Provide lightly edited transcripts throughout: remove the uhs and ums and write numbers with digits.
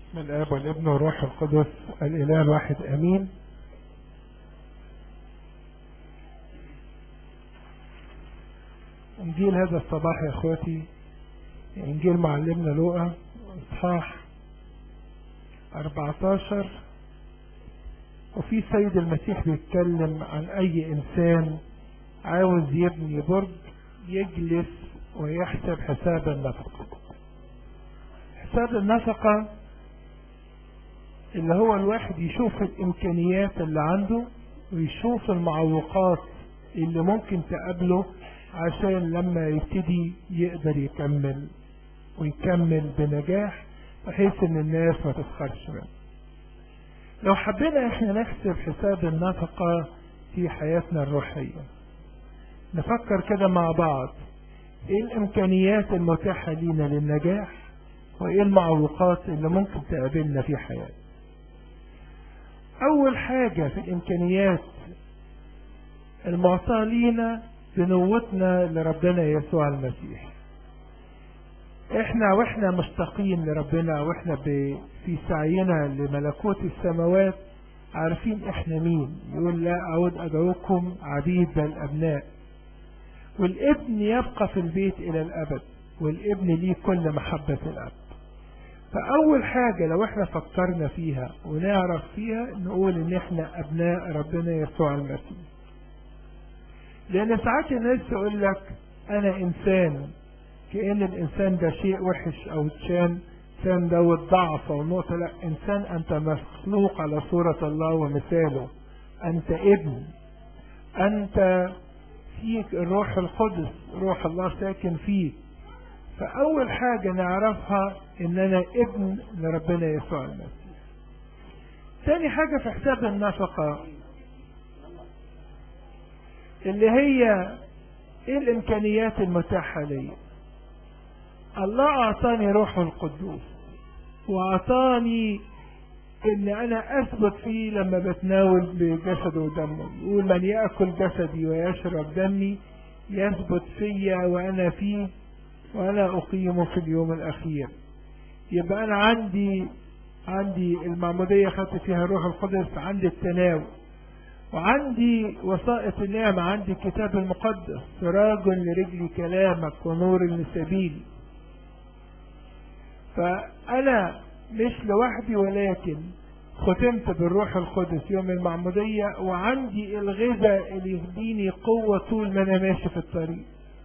من الآب والابن والروح القدس الإله الواحد أمين. إنجيل هذا الصباح يا أخواتي إنجيل معلمنا لوقا إصحاح 14. وفي سيد المسيح بيتكلم عن أي إنسان عاوز يبني برج يجلس ويحسب حساب النفقة. حساب النفقة اللي هو الواحد يشوف الإمكانيات اللي عنده ويشوف المعوقات اللي ممكن تقابله عشان لما يبتدي يقدر يكمل بنجاح بحيث ان الناس ما تسخرش منه. لو حبينا احنا نحسب حساب النفقة في حياتنا الروحية نفكر كده مع بعض ايه الامكانيات المتاحة لينا للنجاح وايه المعوقات اللي ممكن تقابلنا في حياتنا. اول حاجة في الامكانيات المعطاة لينا بنوتنا لربنا يسوع المسيح. واحنا مشتاقين لربنا واحنا في سعينا لملكوت السماوات عارفين احنا مين. يقول لا اعود ادعوكم عبيد بل ابناء، والابن يبقى في البيت الى الابد، والابن ليه كل محبة الاب. فاول حاجة لو احنا فكرنا فيها ونعرف فيها نقول ان احنا ابناء ربنا يسوع المسيح. لان ساعات الناس تقول لك انا انسان، كأن الانسان ده شيء وحش او انسان ده ضعف او نقطة. لا، انسان انت مخلوق على صورة الله ومثاله، انت ابن، انت فيك الروح القدس، روح الله ساكن فيك. فاول حاجة نعرفها ان انا ابن لربنا يسوع المسيح. تاني حاجة في حساب النفقة اللي هي ايه الامكانيات المتاحة لي. الله اعطاني روحه القدوس واعطاني ان انا اثبت فيه لما بتناول بجسده ودمه. يقول من يأكل جسدي ويشرب دمي يثبت فيا وانا فيه وانا اقيمه في اليوم الاخير. يبقى انا عندي المعمودية خدت فيها الروح القدس، عندي التناول، وعندي وسائط النعمة، عندي الكتاب المقدس سراج لرجلي كلامك ونور لسبيلي. فأنا مش لوحدي ولكن ختمت بالروح القدس يوم المعمودية، وعندي الغذاء اللي يهديني قوة طول ما أنا ماشي في الطريق.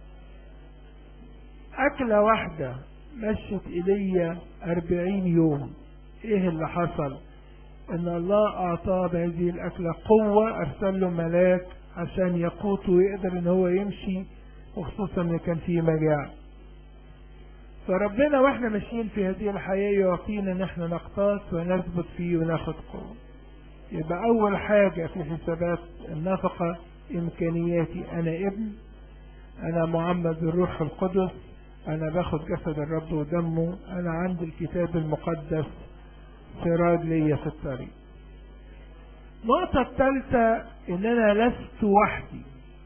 أكلة واحدة مشت إلي 40 يوم. إيه اللي حصل؟ ان الله اعطاه بهذه الاكلة قوة، ارسل له ملاك عشان يقوته ويقدر ان هو يمشي، وخصوصا ان كان فيه مجاعة. فربنا واحنا ماشيين في هذه الحياة يعطينا ان احنا نقتاس ونثبت فيه وناخد قوة. يبقى اول حاجة في حسابات النفقة امكانياتي، انا ابن، انا معمد بالروح القدس، انا باخد جسد الرب ودمه، انا عندي الكتاب المقدس سراج ليا في الطريق. النقطة الثالثة ان انا لست وحدي.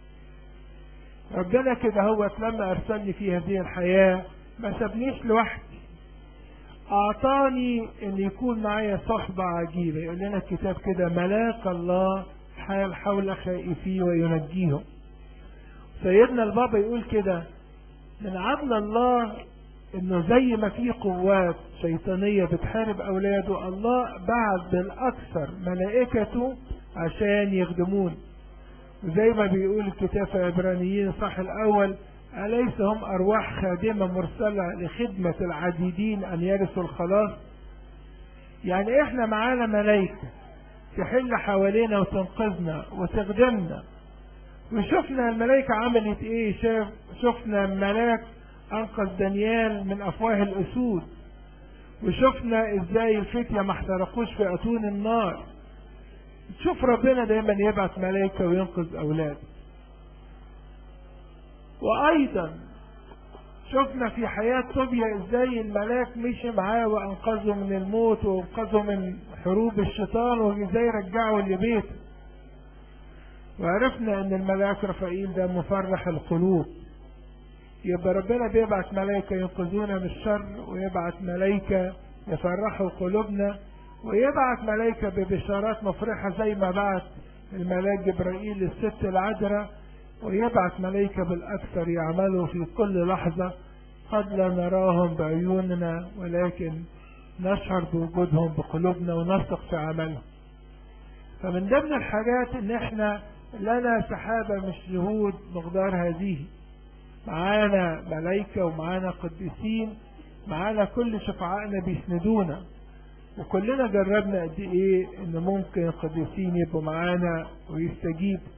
ربنا كده هو لما ارسلني في هذه الحياة ما سابنيش لوحدي، اعطاني ان يكون معايا صحبة عجيبة. يقول لنا الكتاب كده ملاك الله حال حول خائفيه وينجيهم. سيدنا البابا يقول كده من عدل الله انه زي ما في قوات شيطانية بتحارب اولاده، الله بعد بالاكثر ملائكته عشان يخدمون. زي ما بيقول الكتاب في عبرانيين صح الاول أليس هم ارواح خادمة مرسلة لخدمة العديدين ان يرثوا الخلاص. يعني احنا معانا ملائكة تحل حوالينا وتنقذنا وتخدمنا. وشفنا الملائكة عملت ايه. شفنا ملاك انقذ دانيال من افواه الاسود، وشفنا ازاي الفتية ما احترقوش في اتون النار. تشوف ربنا دايما يبعث ملائكة وينقذ اولاده. وايضا شفنا في حياة طوبيا ازاي الملاك مشي معاه وانقذه من الموت وانقذه من حروب الشيطان وازاي رجعه لبيته. وعرفنا ان الملاك رفائيل ده مفرح القلوب. يبقى ربنا بيبعت ملائكة ينقذونا من الشر ويبعت ملائكة يفرحوا قلوبنا، ويبعت ملائكة ببشارات مفرحة زي ما بعت الملاك جبرائيل للست العذراء، ويبعت ملائكة بالأكثر يعملوا في كل لحظة قد لا نراهم بعيوننا ولكن نشعر بوجودهم بقلوبنا ونثق في عملهم. فمن ضمن الحاجات ان احنا لنا سحابة مش شهود مقدار هذه، معانا ملائكة ومعانا قديسين، معانا كل شفعائنا بيسندونا، وكلنا جربنا قد ايه ان ممكن القديسين يبقوا معانا ويستجيبوا.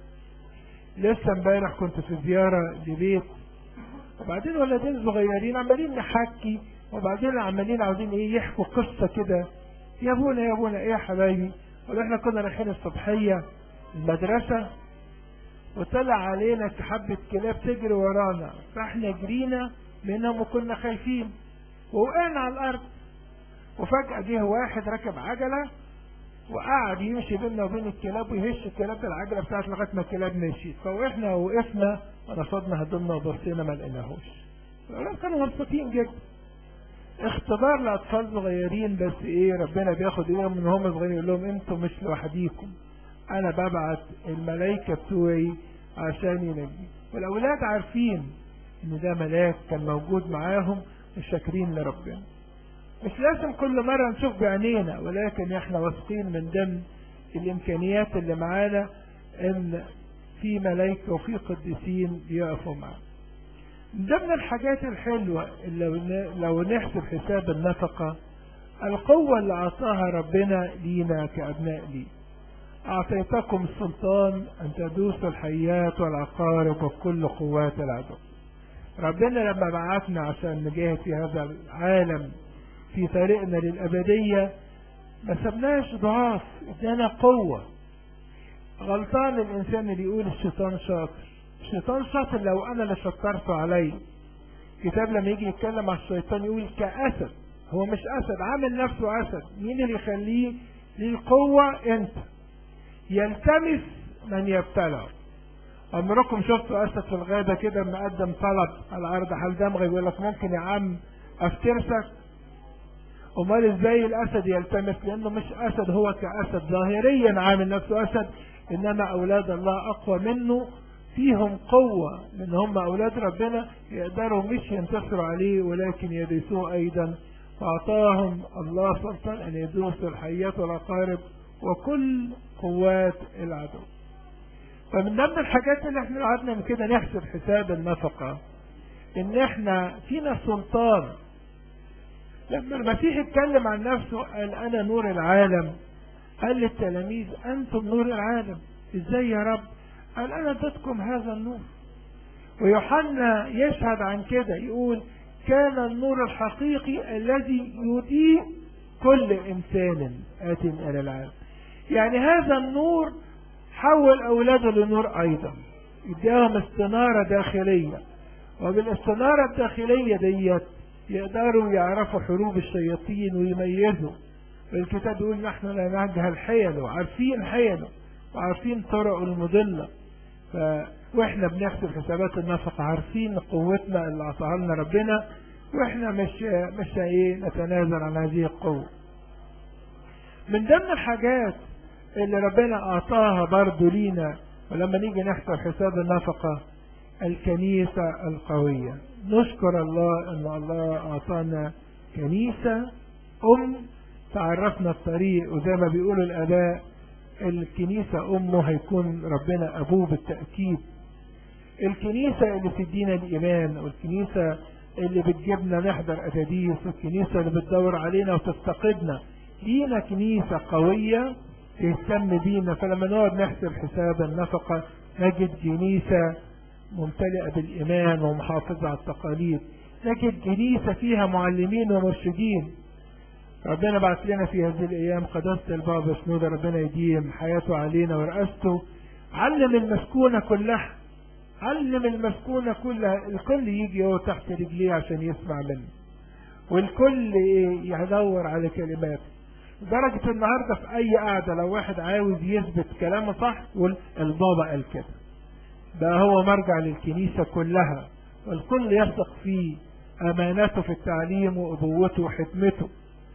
لسه امبارح كنت في زيارة لبيت، وبعدين ولدين صغيرين عمالين نحكي، وبعدين عمالين عاوزين ايه يحكوا قصة كده. يا ابونا يا ابونا ايه يا حبايبي؟ قالوا احنا كنا رايحين الصبحية المدرسة وطلع علينا حبة كلاب تجري ورانا، فاحنا جرينا منهم وكنا خايفين ووقعنا على الارض، وفجأة جه واحد ركب عجلة وقعد يمشي بيننا وبين الكلاب ويهش الكلاب بالعجلة بتاعت لغاية ما الكلاب مشيت، فوقفنا ووقفنا ورصدنا هدومنا وبصينا ما لقيناهوش. الأولاد كانوا مبسوطين جدا. اختبار لأطفال صغيرين، بس ايه ربنا بياخد ايدهم من هم صغيرين يقول لهم انتم مش لوحديكم، انا ببعت الملائكة بتوعي عشان ينجي. والأولاد عارفين ان ده ملاك كان موجود معاهم وشاكرين لربنا. مش لازم كل مرة نشوف بعينينا، ولكن احنا واثقين من ضمن الامكانيات اللي معانا ان في ملائكة وفي قديسين بيقفوا معانا. من ضمن الحاجات الحلوة اللي لو نحسب حساب النفقة، القوة اللي اعطاها ربنا لينا كأبناء ليه. اعطيتكم السلطان ان تدوسوا الحيات والعقارب وكل قوات العدو. ربنا لما بعتنا عشان نجاهد في هذا العالم في طريقنا للأبدية ما سبناش ضعاف، ادانا قوة. غلطان الإنسان اللي يقول الشيطان شاطر. الشيطان شاطر لو أنا اللي شطرته عليه. الكتاب لما يجي يتكلم عن الشيطان يقول كأسد، هو مش أسد، عامل نفسه أسد. مين اللي يخليه للقوة؟ أنت. يلتمس من يبتلع. عمركم شفتوا أسد في الغابة كده مقدم طلب على عرض حال دمغ يقول لك ممكن يا عم أفترسك؟ امال ازاي الاسد يلتمس؟ لانه مش اسد، هو كاسد ظاهريا عامل نفسه اسد، انما اولاد الله اقوى منه، فيهم قوة لان هم اولاد ربنا، يقدروا مش ينتصروا عليه ولكن يدوسوه ايضا. فاعطاهم الله سلطان ان يدوسوا الحيات والعقارب وكل قوات العدو. فمن ضمن الحاجات اللي احنا قعدنا من كده نحسب حساب النفقة، ان احنا فينا سلطان. لما المسيح اتكلم عن نفسه قال انا نور العالم، قال للتلاميذ انتم نور العالم. ازاي يا رب؟ قال انا اديتكم هذا النور. ويوحنا يشهد عن كده يقول كان النور الحقيقي الذي يضيء كل انسان آت الى العالم. يعني هذا النور حول اولاده لنور ايضا، اداهم استنارة داخلية، وبالاستنارة الداخلية ديت يقدروا يعرفوا حروب الشياطين ويميزوا. والكتاب يقول نحن لا نجهل حيله، وعارفين حيله وعارفين طرق المضلة. واحنا بنحسب حسابات النفقة عارفين قوتنا اللي اعطاها لنا ربنا، واحنا مش نتنازل عن هذه القوة. من ضمن الحاجات اللي ربنا اعطاها برضو لينا ولما نيجي نحسب حساب النفقة الكنيسة القوية. نشكر الله ان الله اعطانا كنيسة تعرفنا الطريق، وزي ما بيقولوا الاباء الكنيسة امه هيكون ربنا ابوه بالتأكيد. الكنيسة اللي تدينا الايمان، والكنيسة اللي بتجيبنا نحضر اتاديس، والكنيسة اللي بتدور علينا وتفتقدنا. لينا كنيسة قوية تهتم بينا. فلما نقعد نحسب حساب النفقة نجد كنيسة ممتلئة بالإيمان ومحافظة على التقاليد، نجد كنيسة فيها معلمين ومرشدين. ربنا بعت لنا في هذه الأيام قداسة البابا شنودة، ربنا يديم حياته علينا ورئاسته. علم المسكونة كلها، علم المسكونة كلها، الكل يجي هو تحت رجليه عشان يسمع منه، والكل يدور على كلمات. لدرجة النهاردة في أي قعدة لو واحد عاوز يثبت كلامه صح يقول البابا قال كده. ده هو مرجع للكنيسة كلها، والكل يثق فيه أمانته في التعليم وأبوته وحكمته.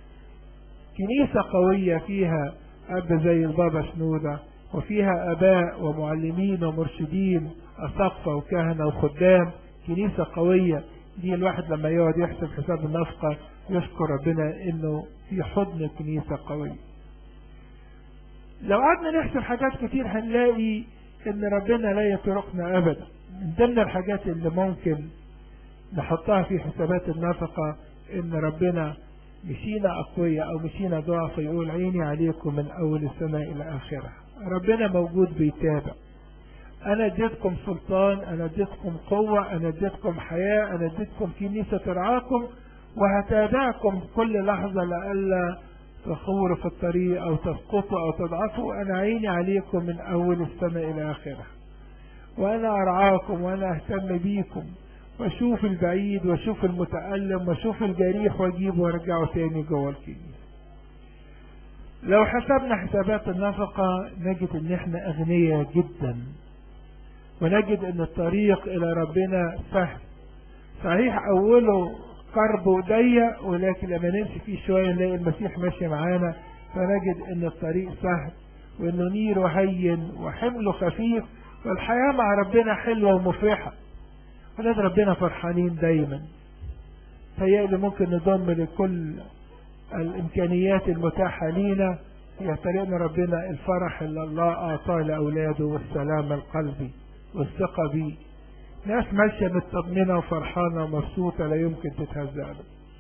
كنيسة قوية فيها أب زي البابا شنودة، وفيها آباء ومعلمين ومرشدين أساقفة وكهنة وخدام، كنيسة قوية. دي الواحد لما يقعد يحسب حساب النفقة يشكر ربنا إنه في حضن كنيسة قوية. لو قعدنا نحسب حاجات كتير هنلاقي إن ربنا لا يتركنا أبدا. من ضمن الحاجات اللي ممكن نحطها في حسابات النفقة إن ربنا مشينا أقوياء أو مشينا ضعف يقول عيني عليكم من أول السنة إلى آخرها. ربنا موجود بيتابع. أنا اديتكم سلطان، أنا اديتكم قوة، أنا اديتكم حياة، أنا اديتكم كنيسة ترعاكم، وهتابعكم كل لحظة لألا تخوروا في الطريق أو تسقطوا أو تضعفوا. أنا عيني عليكم من أول السنة إلى آخرها، وأنا أرعاكم وأنا أهتم بيكم، وأشوف البعيد وأشوف المتألم وأشوف الجريح وأجيبه وأرجعه تاني جوه الكنيسة. لو حسبنا حسابات النفقة نجد إن إحنا أغنياء جدا، ونجد إن الطريق إلى ربنا سهل. صحيح أوله قرب وضيق، ولكن لما نمشي فيه شوية نلاقي المسيح ماشي معانا، فنجد إن الطريق سهل، وإنه نيره هين وحمله خفيف، والحياة مع ربنا حلوة ومفرحة. ولاد ربنا فرحانين دايما. تهيألي ممكن نضم لكل الإمكانيات المتاحة لينا في طريقنا ربنا الفرح اللي الله أعطاه لأولاده، والسلام القلبي والثقة بيه. ناس ماشية مطمئنة وفرحانة ومبسوطة لا يمكن تتهزأ.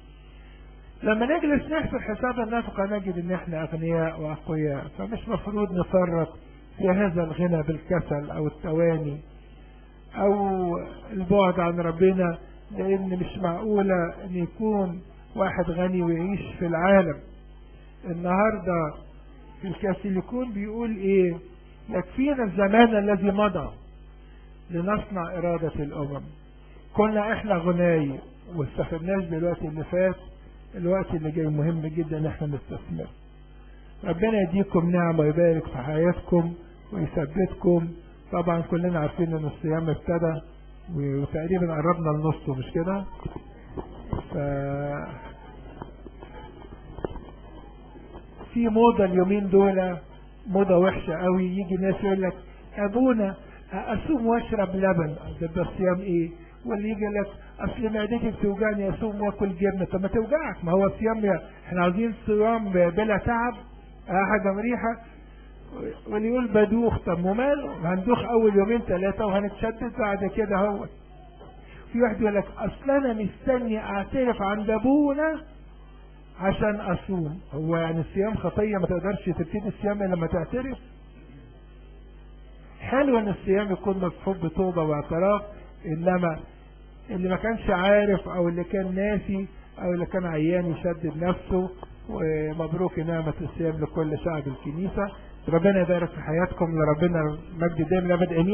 لما نجلس نحسب حساب النفقة نجد ان احنا اغنياء واقوياء، فمش مفروض نفرط في هذا الغنى بالكسل او التواني او البعد عن ربنا، لان مش معقولة ان يكون واحد غني ويعيش في العالم. النهاردة في الكاثوليكون بيقول ايه؟ يكفينا الزمان الذي مضى لنصنع إرادة الأمم. كنا احنا غناي واستفدناش بالوقت اللي فات، الوقت اللي جاي مهم جدا ان احنا نستثمر. ربنا يديكم نعمة ويبارك في حياتكم ويثبتكم. طبعا كلنا عارفين ان الصيام ابتدى وتقريبا قربنا لنصه، مش كده؟ في موضة اليومين دول، موضة وحشة قوي. يجي ناس يقول لك ابونا اصوم واشرب لبن، ده الصيام ايه؟ واللي يجي لك اصل معدتي بتوجعني اصوم واكل جبنه. طب ما توجعك، ما هو الصيام احنا عاوزين صيام بلا تعب، حاجه مريحه. واللي يقول بدوخ، طب وماله؟ هندوخ اول يومين ثلاثه وهنتشدد بعد كده. هو في واحد يقول لك اصل انا مستني اعترف عند ابونا عشان اصوم. هو يعني الصيام خطيه ما تقدرش تبتدي الصيام لما تعترف؟ حلو ان الصيام يكون مصحوب بتوبه واعتراف، انما اللي ما كانش عارف او اللي كان ناسي او اللي كان عيان يشدد نفسه. ومبروك نعمة الصيام لكل شعب الكنيسة. ربنا يبارك في حياتكم، لربنا مجد دائم لابد.